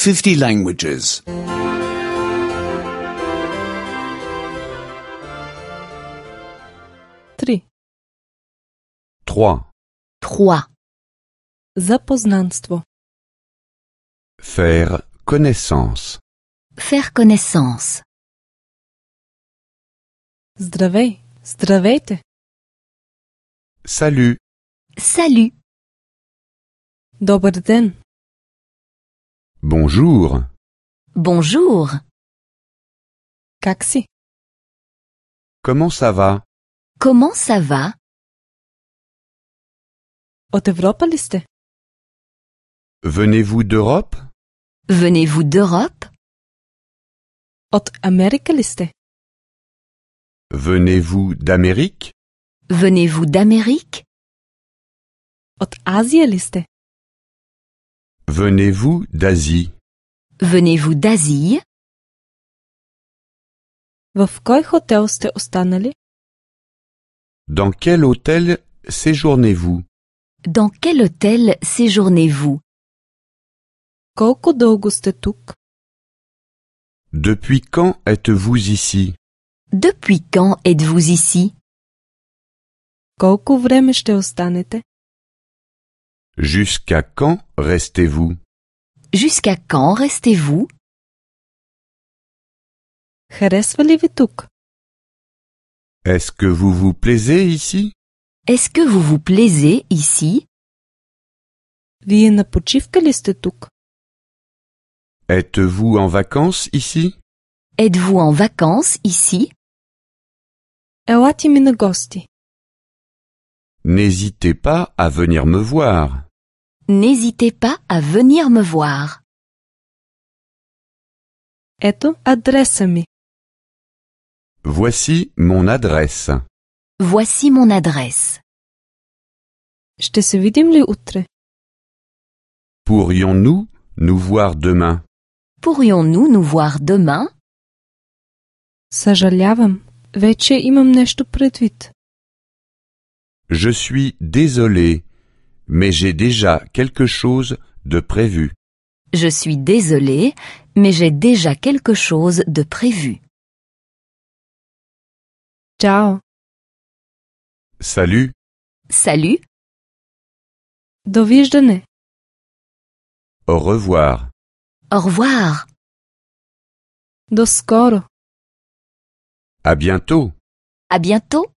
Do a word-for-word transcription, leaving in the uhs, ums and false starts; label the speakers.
Speaker 1: fifty languages.
Speaker 2: Три.
Speaker 3: trois.
Speaker 4: trois.
Speaker 2: Запознанство.
Speaker 3: Faire connaissance.
Speaker 4: Faire connaissance.
Speaker 2: Здравей. Здравейте.
Speaker 3: Salut.
Speaker 4: Salut.
Speaker 2: Добър ден.
Speaker 3: Bonjour.
Speaker 4: Bonjour.
Speaker 2: Как си?
Speaker 3: Comment ça va?
Speaker 4: Comment ça va?
Speaker 2: От Европа ли сте?
Speaker 3: Venez-vous d'Europe?
Speaker 4: Venez-vous d'Europe?
Speaker 2: От Америка ли сте?
Speaker 3: Venez-vous d'Amérique?
Speaker 4: Venez-vous d'Amérique?
Speaker 2: От Азия ли сте?
Speaker 3: Venez-vous d'Asie?
Speaker 4: Venez-vous d'Asie?
Speaker 2: В кой хотел сте останали?
Speaker 3: Dans quel hôtel séjournez-vous?
Speaker 4: Dans quel hôtel séjournez-vous?
Speaker 2: Колко дълго сте тук?
Speaker 3: Depuis quand êtes-vous ici?
Speaker 4: Depuis quand êtes-vous ici?
Speaker 2: Колко време ще останете?
Speaker 3: Jusqu'à quand restez-vous?
Speaker 4: Jusqu'à quand restez-vous?
Speaker 2: Харесва ли ви тук?
Speaker 3: Est-ce que vous vous plaisez ici?
Speaker 4: Est-ce que vous vous plaisez ici?
Speaker 2: Вие на почивка ли сте тук?
Speaker 3: Êtes-vous en vacances ici?
Speaker 4: Êtes-vous en vacances ici?
Speaker 2: Елате ми на гости.
Speaker 3: N'hésitez pas à venir me voir.
Speaker 4: N'hésitez pas à venir me voir.
Speaker 2: Ето адреса ми.
Speaker 3: Voici mon adresse.
Speaker 4: Voici mon adresse.
Speaker 2: Ще се видим ли утре?
Speaker 3: Pourrions-nous nous voir demain?
Speaker 4: Pourrions-nous nous voir demain?
Speaker 2: Съжалявам, вече имам нещо предвид.
Speaker 3: Je suis désolé, mais j'ai déjà quelque chose de prévu.
Speaker 4: Je suis désolé, mais j'ai déjà quelque chose de prévu.
Speaker 2: Чао.
Speaker 3: Salut,
Speaker 4: Salut,
Speaker 2: Довиждане.
Speaker 3: au revoir.
Speaker 4: au revoir,
Speaker 2: До скоро.
Speaker 3: À bientôt.
Speaker 4: à bientôt.